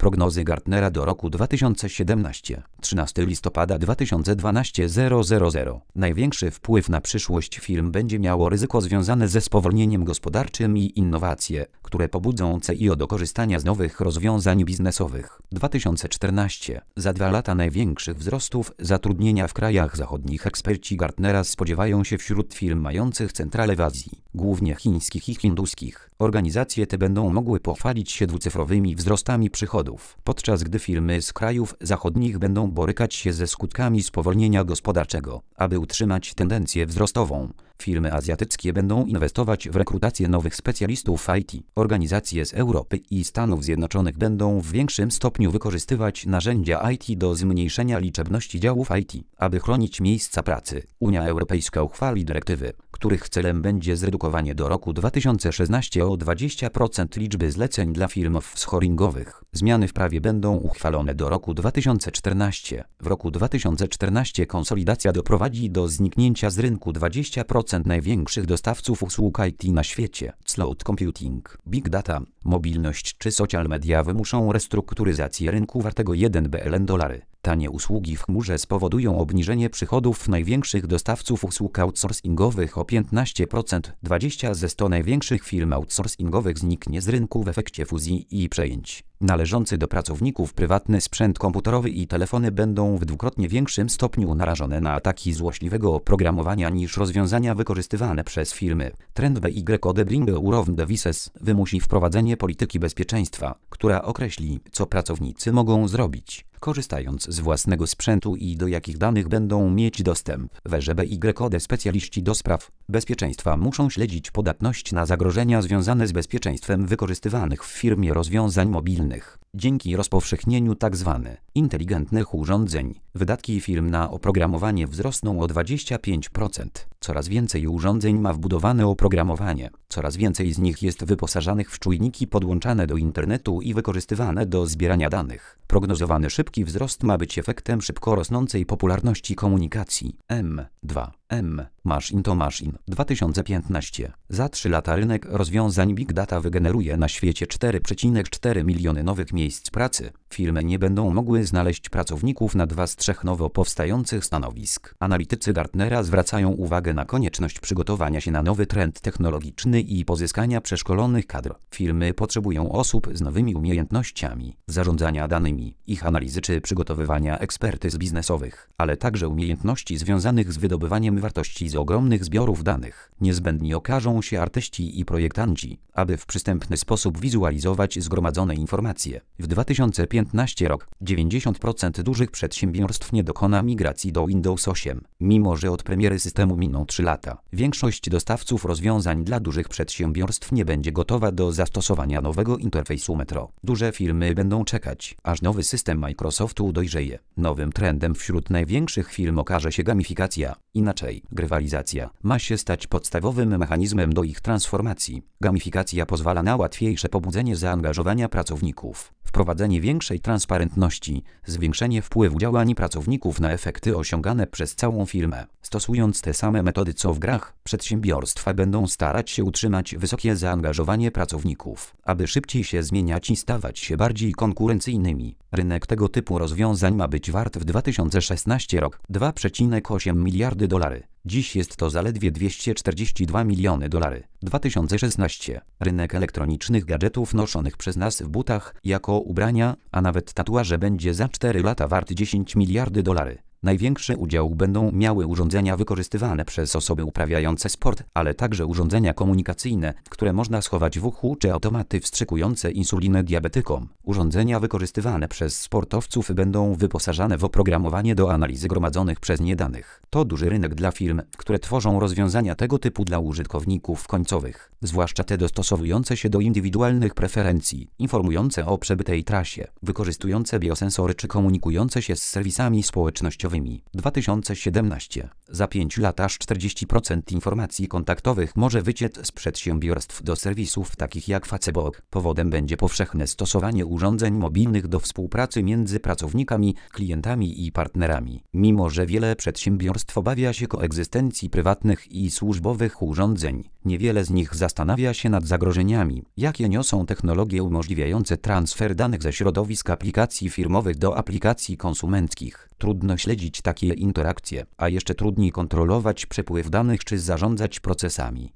Prognozy Gartnera do roku 2017. 13 listopada 2012 000. Największy wpływ na przyszłość film będzie miało ryzyko związane ze spowolnieniem gospodarczym i innowacje, które pobudzą CIO do korzystania z nowych rozwiązań biznesowych. 2014. Za 2 lata największych wzrostów zatrudnienia w krajach zachodnich eksperci Gartnera spodziewają się wśród firm mających centrale w Azji, głównie chińskich i hinduskich. Organizacje te będą mogły pochwalić się dwucyfrowymi wzrostami przychodów, podczas gdy firmy z krajów zachodnich będą borykać się ze skutkami spowolnienia gospodarczego. Aby utrzymać tendencję wzrostową, firmy azjatyckie będą inwestować w rekrutację nowych specjalistów IT. Organizacje z Europy i Stanów Zjednoczonych będą w większym stopniu wykorzystywać narzędzia IT do zmniejszenia liczebności działów IT, aby chronić miejsca pracy. Unia Europejska uchwali dyrektywy, których celem będzie zredukowanie do roku 2016 o 20% liczby zleceń dla firm wschoringowych. Zmiany w prawie będą uchwalone do roku 2014. W roku 2014 konsolidacja doprowadzi do zniknięcia z rynku 20% największych dostawców usług IT na świecie. Cloud computing, big data, mobilność czy social media wymuszą restrukturyzację rynku wartego 1 billion dolarów. Tanie usługi w chmurze spowodują obniżenie przychodów największych dostawców usług outsourcingowych o 15%. 20 ze 100 największych firm outsourcingowych zniknie z rynku w efekcie fuzji i przejęć. Należący do pracowników prywatny sprzęt komputerowy i telefony będą w dwukrotnie większym stopniu narażone na ataki złośliwego oprogramowania niż rozwiązania wykorzystywane przez firmy. Trend BYD Bring Your Devices wymusi wprowadzenie polityki bezpieczeństwa, która określi, co pracownicy mogą zrobić, korzystając z własnego sprzętu i do jakich danych będą mieć dostęp. W BYD specjaliści do spraw bezpieczeństwa muszą śledzić podatność na zagrożenia związane z bezpieczeństwem wykorzystywanych w firmie rozwiązań mobilnych. Dzięki rozpowszechnieniu tzw. inteligentnych urządzeń, wydatki firm na oprogramowanie wzrosną o 25%. Coraz więcej urządzeń ma wbudowane oprogramowanie. Coraz więcej z nich jest wyposażanych w czujniki podłączane do internetu i wykorzystywane do zbierania danych. Prognozowany szybki wzrost ma być efektem szybko rosnącej popularności komunikacji. Machine to Machine 2015. Za 3 lata rynek rozwiązań Big Data wygeneruje na świecie 4,4 miliony nowych miejsc pracy. Firmy nie będą mogły znaleźć pracowników na 2 z 3 nowo powstających stanowisk. Analitycy Gartnera zwracają uwagę na konieczność przygotowania się na nowy trend technologiczny i pozyskania przeszkolonych kadr. Firmy potrzebują osób z nowymi umiejętnościami zarządzania danymi, ich analizy czy przygotowywania ekspertyz biznesowych, ale także umiejętności związanych z wydobywaniem wartości z ogromnych zbiorów danych. Niezbędni okażą się artyści i projektanci, aby w przystępny sposób wizualizować zgromadzone informacje. W 2015 roku 90% dużych przedsiębiorstw nie dokona migracji do Windows 8, mimo że od premiery systemu miną 3 lata. Większość dostawców rozwiązań dla dużych przedsiębiorstw nie będzie gotowa do zastosowania nowego interfejsu Metro. Duże firmy będą czekać, aż nowy system Microsoftu dojrzeje. Nowym trendem wśród największych firm okaże się gamifikacja, inaczej grywalizacja, ma się stać podstawowym mechanizmem do ich transformacji. Gamifikacja pozwala na łatwiejsze pobudzenie zaangażowania pracowników, wprowadzenie większej transparentności, zwiększenie wpływu działań pracowników na efekty osiągane przez całą firmę. Stosując te same metody co w grach, przedsiębiorstwa będą starać się utrzymać wysokie zaangażowanie pracowników, aby szybciej się zmieniać i stawać się bardziej konkurencyjnymi. Rynek tego typu rozwiązań ma być wart w 2016 roku 2,8 miliardy dolarów. Dziś jest to zaledwie 242 miliony dolarów. 2016. Rynek elektronicznych gadżetów noszonych przez nas w butach, jako ubrania, a nawet tatuaże będzie za 4 lata wart 10 miliardy dolarów. Największy udział będą miały urządzenia wykorzystywane przez osoby uprawiające sport, ale także urządzenia komunikacyjne, które można schować w uchu, czy automaty wstrzykujące insulinę diabetykom. Urządzenia wykorzystywane przez sportowców będą wyposażane w oprogramowanie do analizy gromadzonych przez nie danych. To duży rynek dla firm, które tworzą rozwiązania tego typu dla użytkowników końcowych, zwłaszcza te dostosowujące się do indywidualnych preferencji, informujące o przebytej trasie, wykorzystujące biosensory czy komunikujące się z serwisami społecznościowymi. kontaktowymi. 2017. Za 5 lat aż 40% informacji kontaktowych może wyciec z przedsiębiorstw do serwisów takich jak Facebook. Powodem będzie powszechne stosowanie urządzeń mobilnych do współpracy między pracownikami, klientami i partnerami. Mimo że wiele przedsiębiorstw obawia się koegzystencji prywatnych i służbowych urządzeń, niewiele z nich zastanawia się nad zagrożeniami, jakie niosą technologie umożliwiające transfer danych ze środowisk aplikacji firmowych do aplikacji konsumenckich. Trudno śledzić takie interakcje, a jeszcze trudniej kontrolować przepływ danych czy zarządzać procesami.